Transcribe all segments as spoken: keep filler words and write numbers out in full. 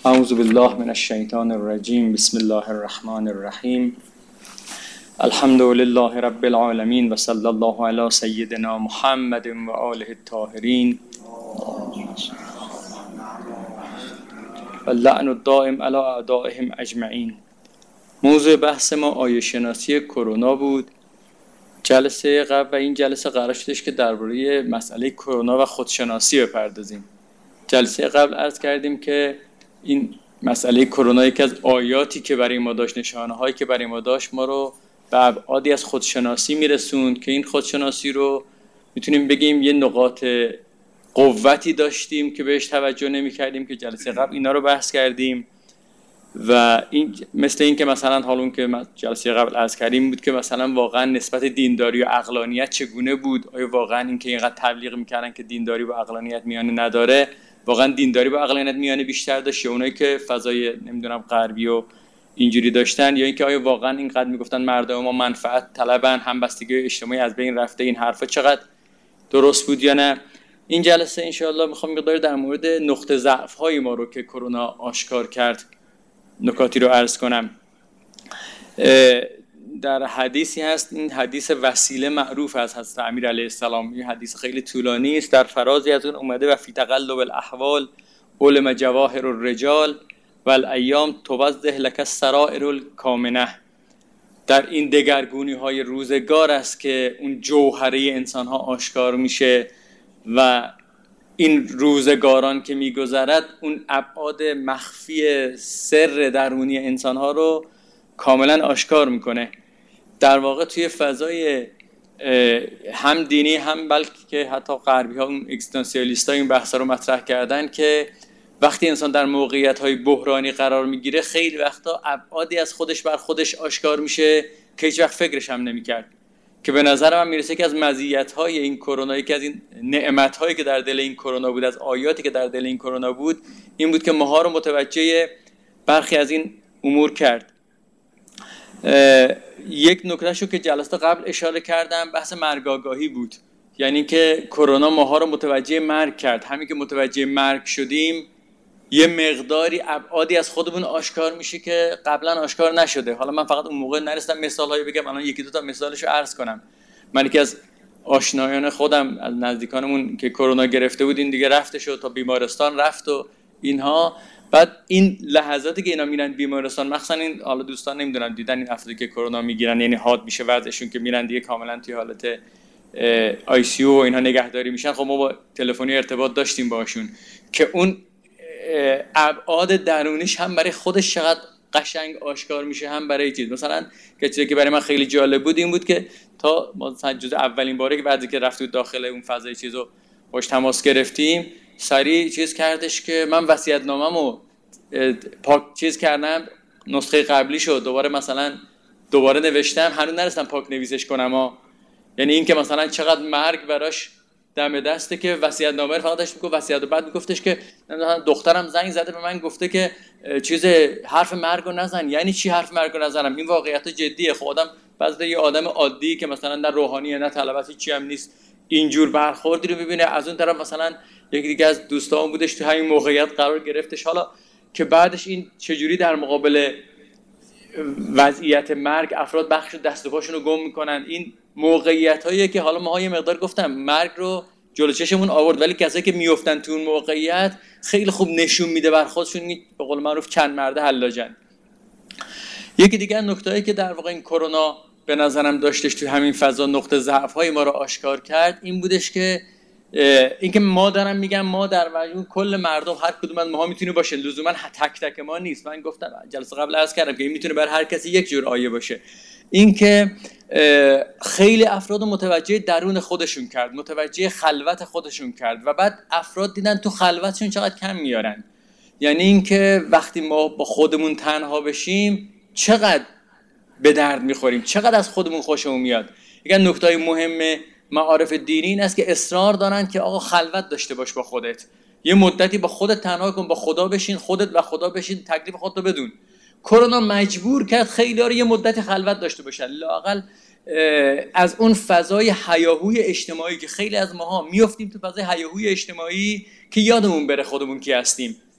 اعوذ بالله من الشیطان الرجیم. بسم الله الرحمن الرحیم. الحمد لله رب العالمین و صلی الله علی سیدنا محمد و آله الطاهرین و لعن الدائم علی اعدائهم اجمعین. موضوع بحث ما آیه شناسی کرونا بود. جلسه قبل و این جلسه قرار شدش که درباره مسئله کرونا و خودشناسی بپردازیم. جلسه قبل عرض کردیم که این مسئله کرونا یکی از آیاتی که برای ما داشت، نشانه هایی که برای ما داشت، ما رو به ابعادی از خودشناسی میرسوند که این خودشناسی رو میتونیم بگیم یه نقاط قوتی داشتیم که بهش توجه نمی کردیم که جلسه قبل اینا رو بحث کردیم. و این مثل این که مثلا حالون که جلسه قبل عرض کردیم بود که مثلا واقعا نسبت دینداری و عقلانیت چگونه بود. آیا واقعا این که اینقدر تبلیغ میکردن که دینداری با عقلانیت میانه نداره، واقعا دینداری با عقلانیت میانه بیشتر داشت، یا اونایی که فضای نمیدونم غربی و اینجوری داشتن، یا اینکه آیا واقعا اینقدر میگفتن مردم ما منفعت طلبن، همبستگی اجتماعی از بین رفته، این حرفا چقدر درست بود یا نه. این جلسه ان شاء الله میخوام مقدار در مورد نقطه ضعف های ما رو که کرونا آشکار کرد نکاتی رو عرض کنم. در حدیثی هست، این حدیث وسیله معروف از حضرت امیر علیه السلام، این حدیث خیلی طولانی است، در فرازی از اون اومده و فی تقلب الاحوال علم جواهر الرجال و الایام توضح لک السرائر الکامنه. در این دگرگونی های روزگار است که اون جوهره انسان ها آشکار میشه و این روزگاران که میگذرد اون ابعاد مخفی سر درونی انسان ها رو کاملا آشکار میکنه. در واقع توی فضای هم دینی هم بلکه که حتی غربی ها اون اگزیستانسیالیست ها این بحث رو مطرح کردن که وقتی انسان در موقعیت های بحرانی قرار میگیره خیلی وقتا ابعادی از خودش بر خودش آشکار میشه که هیچ وقت فکرش هم نمیکرد. که به نظر من میرسه که از مزیت‌های این کرونا، یکی از این نعمت‌هایی که در دل این کرونا بود، از آیاتی که در دل این کرونا بود، این بود که ماها رو متوجه برخی از این امور کرد. یک نکتهشو که جلسه قبل اشاره کردم بحث مرگ آگاهی بود. یعنی که کرونا ماها رو متوجه مرگ کرد. همین که متوجه مرگ شدیم یه مقداری ابعادی از خودمون آشکار میشه که قبلا آشکار نشده. حالا من فقط اون موقع نرسیدم مثالایی بگم، الان یکی دو تا مثالشو عرض کنم. من یکی از آشنایان خودم، از نزدیکانمون که کرونا گرفته بود، این دیگه رفته شد تا بیمارستان رفت و اینها. بعد این لحظاتی که اینا میرن بیمارستان، مخصوصا این حالا دوستان نمیدونم دیدن این افرادی که کرونا میگیرن، یعنی حاد میشه وضعشون که میرن دیگه کاملا توی حالت آی سی یو و اینها نگهداری میشن. خب ما با تلفنی ارتباط داشتیم باشون که اون ابعاد درونیش هم برای خودش چقدر قشنگ آشکار میشه، هم برای چیز. مثلا که چیزی که برای من خیلی جالب بود این بود که تا ما جز اولین باره که بعدی که رفتیم داخل اون فضای چیزو باش تماس گرفتیم، سریع چیز کردش که من وصیت‌نامه‌مو پاک چیز کردم، نسخه قبلی شد، دوباره مثلا دوباره نوشتم، هنوز نرسیدم پاک نویسش کنم ها. یعنی این که مثلا چقدر مرگ براش دم دسته که وصیت‌نامه رو فقط داشت میگفت وصیت، و بعد میگفتش که دخترم زنگ زده به من گفته که چیز حرف مرگ رو نزن. یعنی چی حرف مرگ رو نزنم؟ این واقعیت جدیه. خب آدم بعضی یه آدم عادی که مثلا نه روحانیه نه طلبت چی هم نیست اینجور برخوردی رو ببینه. از اون طرف مثلا یکی دیگه از دوستام بودش تو همین موقعیت قرار گرفتش، حالا که بعدش این چجوری در مقابل وضعیت مرگ افراد بخش دست و پاشون رو گم میکنن. این موقعیت‌هایی که حالا ما یه مقدار گفتم مرگ رو جلو چشمون آورد، ولی کسایی که میافتن تو اون موقعیت خیلی خوب نشون میده بر خودشون، به قول معروف چند مرده حلاجن. یکی دیگه نکته‌ای که در واقع این کرونا به نظرم داشتش تو همین فضا نقطه ضعف‌های ما رو آشکار کرد این بودش که اینکه ما دارم میگم ما در مجموع کل مردم، هر کدوم از ماها میتونه باشه، لزوما تک تک ما نیست. من گفتم جلسه قبل عرض کردم که این میتونه بر هر کسی یک جور آیه باشه. این که خیلی افراد متوجه درون خودشون کرد، متوجه خلوت خودشون کرد و بعد افراد دیدن تو خلوتشون چقدر کم میارن. یعنی این که وقتی ما با خودمون تنها بشیم چقدر به درد میخوریم، چقدر از خودمون خوشمون میاد. یکی از نکته‌های مهم معارف دینی این است که اصرار دارن که آقا خلوت داشته باش با خودت، یه مدتی با خودت تنها کن، با خدا بشین، خودت و خدا بشین، تکلیف خودت رو بدون. کرونا مجبور کرد خیلی‌ها رو یه مدت خلوت داشته باشن، لااقل از اون فضای هیاهوی اجتماعی که خیلی از ماها میافتیم تو فضای هیاهوی اجتماعی که یادمون بره خودمون کی هستیم.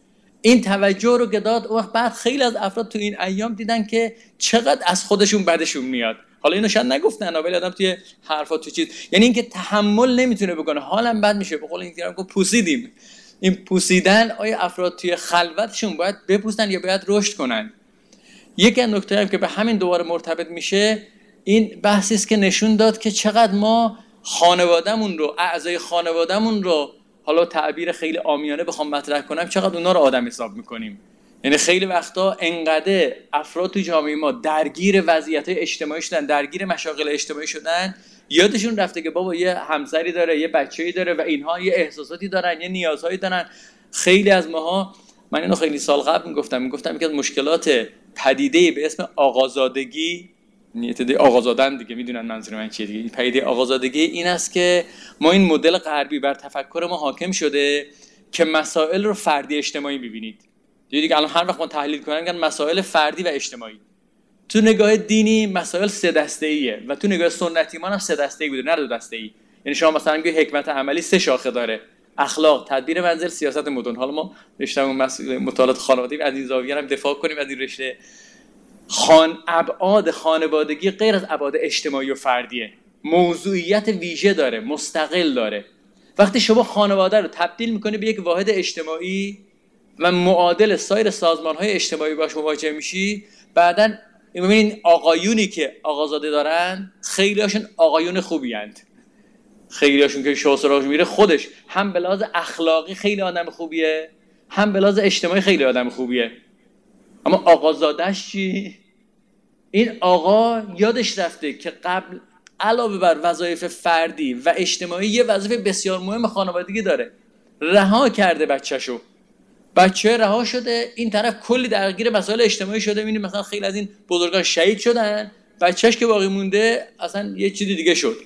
این توجه رو که داد، وقت بعد خیلی از افراد تو این ایام دیدن که چقدر از خودشون بدشون میاد. حالا اینو شاید نگفتن ولی آدم توی حرفا تو چیز، یعنی اینکه تحمل نمیتونه بکنه، حالم بد میشه، به قول اینجوری که پوسیدیم. این پوسیدن آیا افراد توی خلوتشون باید بپوسن یا باید رشد کنن؟ یک نکته هم که به همین دوباره مرتبط میشه، این بحثی است که نشون داد که چقدر ما خانوادهمون رو، اعضای خانوادهمون رو، حالا تعبیر خیلی عامیانه بخوام مطرح کنم، چقدر اونا رو آدم حساب میکنیم. یعنی خیلی وقتا انقدر افراد تو جامعه ما درگیر وضعیت‌های اجتماعی شدن، درگیر مشاغل اجتماعی شدن، یادشون رفته که بابا یه همسری داره، یه بچه‌ای داره و اینها یه احساساتی دارن، یه نیازهایی دارن. خیلی از ماها، من اینو خیلی سال قبل میگفتم میگفتم که از مشکلات پدیده به اسم آقازادگی، نیت آقازادن دیگه میدونن منظور من چیه دیگه، این پدیده آقازادگی این است که ما این مدل غربی بر تفکر ما حاکم شده که مسائل رو فردی اجتماعی ببینید. دیگه الان هر وقت ما تحلیل کنیم میگن مسائل فردی و اجتماعی. تو نگاه دینی مسائل سه دسته‌ایه و تو نگاه سنتی ما هم سه دسته‌ای بوده، نه دو دسته‌ای. یعنی شما مثلا میگی حکمت عملی سه شاخه داره: اخلاق، تدبیر منزل، سیاست مدن. حالا ما رشتهمون مسئول مطالعات خانوادگی از این زاویه هم دفاع کنیم از این رشته. خان ابعاد خانوادگی غیر از ابعاد اجتماعی و فردیه، موضوعیت ویژه داره، مستقل داره. وقتی شما خانواده رو تبدیل می‌کنی به یک واحد اجتماعی و معادل سایر سازمان‌های اجتماعی باش مواجه میشی، بعداً می‌بینین آقایونی که آقازاده دارن خیلی هاشون آقایون خوبی اند. خیلی هاشون که شاه سراغ میره خودش هم به لحاظ اخلاقی خیلی آدم خوبیه، هم به لحاظ اجتماعی خیلی آدم خوبیه. اما آقازاده‌اش چی؟ این آقا یادش رفته که قبل علاوه بر وظایف فردی و اجتماعی یه وظیفه بسیار مهم خانوادگی داره. رها کرده بچه‌شو. بچه رها شده، این طرف کلی درگیر مسائل اجتماعی شده. می‌بینید مثلا خیلی از این بزرگان شهید شدن، بچه‌ش که باقی مونده اصلا یه چیزی دیگه شد.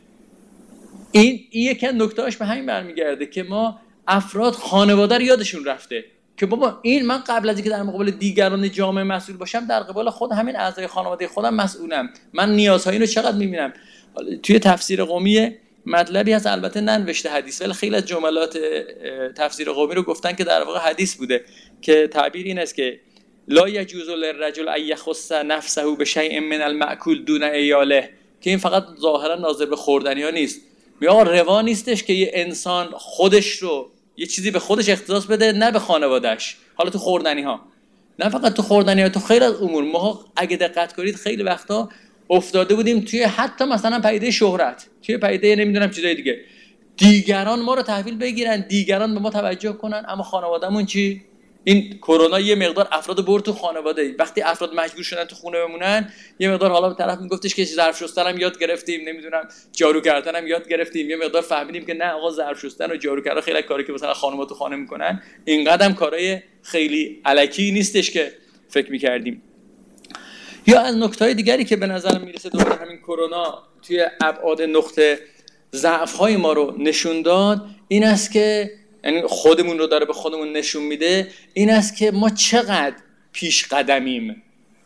این این یک نکتهش به همین برمیگرده که ما افراد خانواده رو یادشون رفته که بابا این من قبل از اینکه در مقابل دیگران جامعه مسئول باشم، در قبال خود همین اعضای خانواده خودم مسئولم. من نیازهای اینو چقدر می‌بینم. توی تفسیر قومی مطلبی هست، البته ننوشته حدیث، ولی خیلی از جملات تفسیر قومی رو گفتن که در واقع حدیث بوده که تعبیر این است که لا یجوز للرجل ان یخص نفسه بشیء من المأکول دون عیاله، که این فقط ظاهرا ناظر به خوردنی‌ها نیست. میگه آقا روا نیستش که یه انسان خودش رو یه چیزی به خودش اختصاص بده، نه به خانواده‌اش. حالا تو خوردنی‌ها، نه فقط تو خوردنی‌ها، تو خیلی از امور ما اگه دقت کنید خیلی وقتا افتاده بودیم توی حتی مثلا پدیده شهرت، توی پدیده نمیدونم چیزای دیگه، دیگران ما رو تحویل بگیرن، دیگران به ما توجه کنن، اما خانواده‌مون چی؟ این کرونا یه مقدار افراد برد تو خانواده. وقتی افراد مجبور شدن تو خونه بمونن، یه مقدار حالا به طرف میگفتش که ظرف شستن هم یاد گرفتیم، نمیدونم جارو کردن هم یاد گرفتیم. یه مقدار فهمیدیم که نه آقا ظرف شستن و جارو کردن خیلی کاری که مثلا خانم‌ها تو خانه میکنن اینقدر هم کارهای خیلی الکی نیستش که فکر می‌کردیم. یا از نکته‌های دیگری که به نظر میرسه دوباره همین کرونا توی ابعاد نقطه ضعف‌های ما رو نشون داد، این است که یعنی خودمون رو داره به خودمون نشون میده، این است که ما چقدر پیش قدمیم.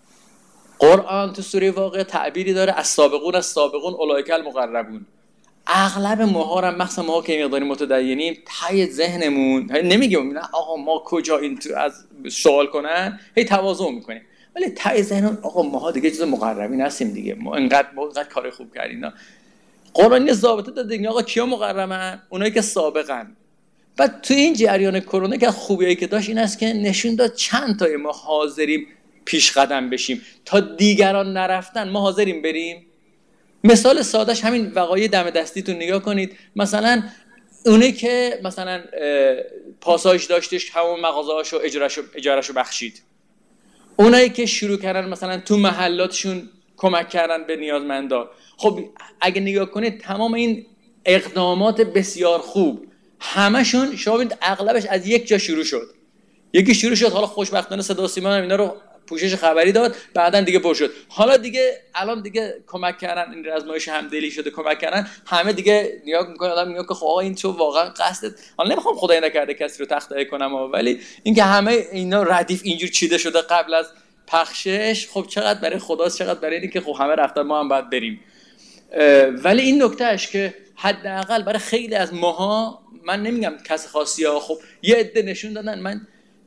قرآن تو سوره واقعه تعبیری داره: السابقون السابقون اولئک المقربون. اغلب ماها هم مخصوصا ماها که مقداری متدینیم، ته ذهنمون نمیگیم نه آقا ما کجا این تو از سوال کنن، هی تواضع میکنیم، ولی ته ذهنمون آقا ماها دیگه چیز مقربین هستیم دیگه، ما انقدر ما انقدر کار خوب کردیم. قرآن یه ضابطه داده آقا کیا مقربن؟ اونایی که سابقن. بعد تو این جریان کرونا که خوبیایی که داشت این است که نشون داد چند تای ما حاضریم پیش قدم بشیم، تا دیگران نرفتن ما حاضریم بریم. مثال سادهش همین وقایع دم دستیتون نگاه کنید. مثلا اونایی که مثلا پاساژ داشتش همون مغازه‌اشو اجارهشو اجارهشو بخشید، اونایی که شروع کردن مثلا تو محلاتشون کمک کردن به نیازمندا. خب اگه نگاه کنید تمام این اقدامات بسیار خوب همشون شما ببینید اغلبش از یک جا شروع شد. یکی شروع شد، حالا خوشبختانه صدا و سیما هم اینا رو پوشش خبری داد، بعدن دیگه پر شد. حالا دیگه الان دیگه کمک کردن، این آزمایش همدلی شده، کمک کردن همه دیگه نگاه میکنه، آدم میگه که خب آقا این تو واقعا قصدت، حالا نمیخوام خدای نکرده کسی رو تخطئه کنم، ولی اینکه همه اینا ردیف اینجور چیده شده قبل از پخشش، خب چقدر برای خداست، چقدر برای اینکه خب همه رفتن ما هم باید بریم. ولی این نکتهش که حداقل برای خیلی از ماها، من نمیگم کس خاصی ها، خب یه عده نشون دادن. من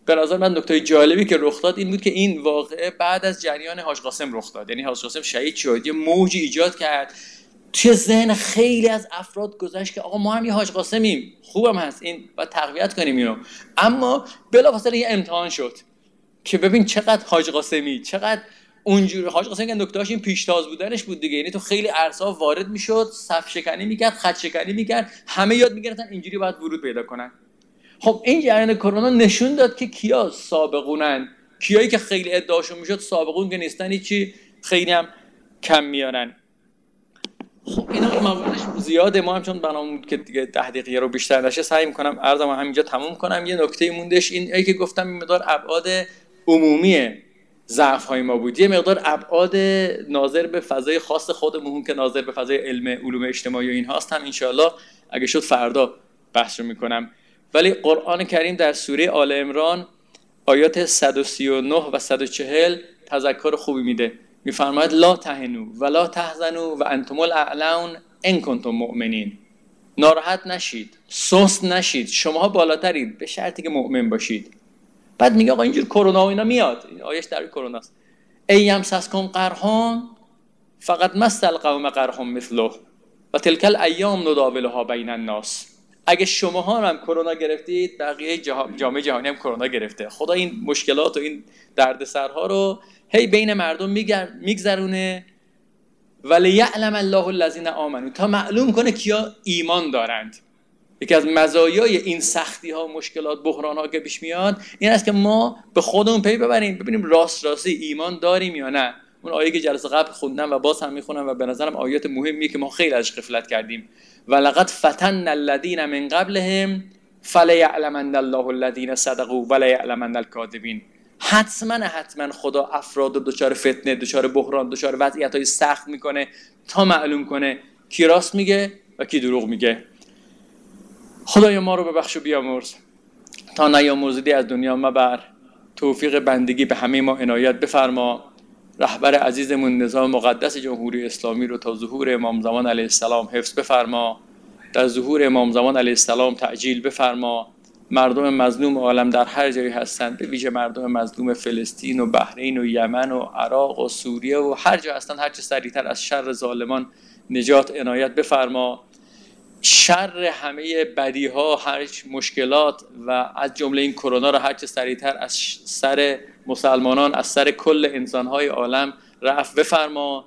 به نظر من نکته جالبی که رخ داد این بود که این واقعه بعد از جریان حاج قاسم رخ داد. یعنی حاج قاسم شهید شد، یه موجی ایجاد کرد توی ذهن خیلی از افراد گذشت که آقا ما هم یه حاج قاسمیم، خوبم هست، این باید تقویت کنیم اینو. اما بلافاصله یه امتحان شد که ببین چقدر حاج قاسمی، چقدر اونجوری. حاج قاسم که نکته‌اش این پیشتاز بودنش بود دیگه، یعنی تو خیلی عرصه‌ها وارد میشد، صف شکنی میکرد، خط شکنی میکرد، همه یاد میگرفتن اینجوری باید ورود پیدا کنن. خب این جریان کرونا نشون داد که کیا سابقونن، کیایی که خیلی ادعاشون میشد سابقون که نیستن، هیچی خیلی هم کم میارن. خب اینا مواردش زیاده، ما هم چون برنامه که دیگه ده دقیقه رو بیشتر نشه سعی می‌کنم عرضم همینجا تموم کنم. یه نکته موندش این ای که گفتم این مقدار ابعاد عمومی ضعف‌های ما بود، یه مقدار ابعاد ناظر به فضای خاص خودمون که ناظر به فضای علم علوم اجتماعی و این هاست هم انشالله اگه شد فردا بحث رو می‌کنم. ولی قرآن کریم در سوره آل عمران آیات صد و سی و نه و صد و چهل تذکر خوبی میده، میفرماید لا تهنوا ولا تحزنوا و انتم الاعلون ان کنتم مؤمنین. ناراحت نشید، سست نشید، شماها بالاترید به شرطی که مؤمن باشید. بعد میگه آقا اینجور کرونا و اینا میاد، این آیش در کرونا است. ای یمسسکم قرحان فقط مس القوم قرحان مثله و تلک الایام نداولها بین الناس. اگه شماها هم کرونا گرفتید بقیه جامعه جهانی هم کرونا گرفته. خدا این مشکلات و این دردسرها رو هی بین مردم میگذرونه ولی یعلم الله الذین آمنوا، تا معلوم کنه کیا ایمان دارند. یکی از مزایای این سختی ها، مشکلات، بحران ها که پیش میاد این است که ما به خودمون پی ببریم، ببینیم راست راستی ایمان داریم یا نه. اون آیه که جلسه قبل خوندم و باز هم میخونم و به نظرم آیات مهمیه که ما خیلی ازش غفلت کردیم. ولقد فتن الذین من قبلهم فلیعلمن الله الذین صدقوا ولیعلمن الکاذبین. حتما حتما خدا افراد رو دچار فتنه، دچار بحران، دچار وضعیت‌های سخت میکنه تا معلوم کنه کی راست میگه و کی دروغ میگه. خدایا ما رو ببخش و بیامرز، تا نیامرزیدی از دنیا مبر. توفیق بندگی به همه ما عنایت بفرما. رهبر عزیزمون نظام مقدس جمهوری اسلامی رو تا ظهور امام زمان علیه السلام حفظ بفرما. در ظهور امام زمان علیه السلام تعجیل بفرما. مردم مظلوم عالم در هر جایی هستند، به ویژه مردم مظلوم فلسطین و بحرین و یمن و عراق و سوریه و هر جا هستند، هر چه سریعتر از شر ظالمان نجات عنایت بفرما. شر همه بدیها، هر مشکلات و از جمله این کرونا را هر چه سریعتر از سر مسلمانان، از سر کل انسانهای عالم رفع بفرما.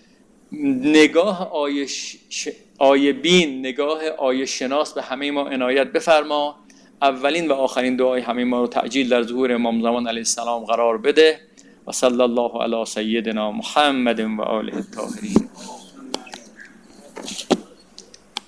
نگاه آیش آیه بین، نگاه آیه شناس به همه ما عنایت بفرما. اولین و آخرین دعای همه ما رو تعجیل در ظهور امام زمان علیه السلام قرار بده. و صلی الله علی سیدنا محمد و آله الطاهرین.